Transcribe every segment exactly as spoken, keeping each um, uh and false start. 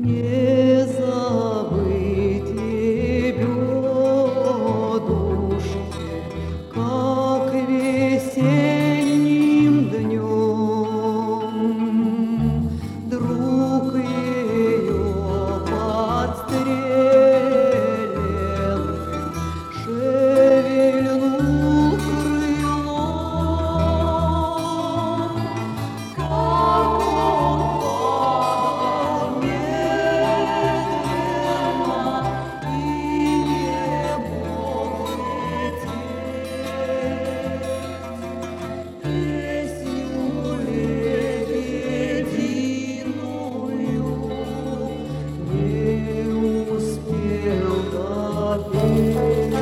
Не забыть лебедушки, как весенним днем друг ее подстреленный шевельнул крылом, как он падал медленно и не мог лететь. Песню лебединую не успел допеть.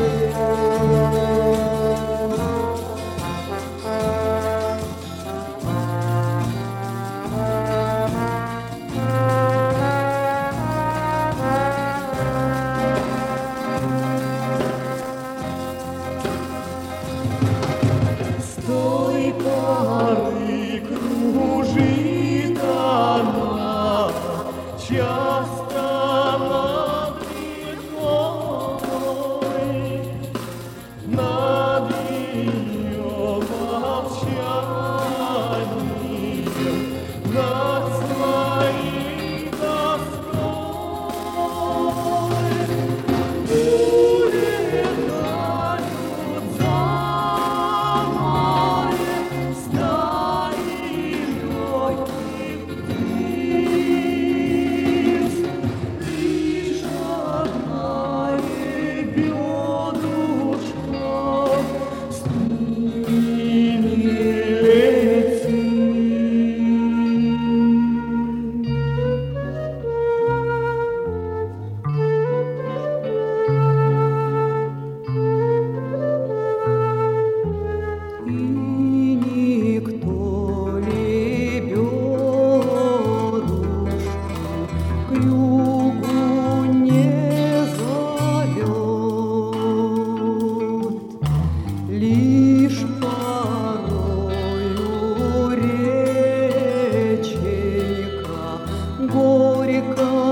С той поры кружит она часто над рекой, над ее молчанием, над своей тоской. Улетают за морем стаи легких птиц, лишь одна лебедушка с ними летит. И никто лебедушку к югу не зовет, лишь порою реченька горько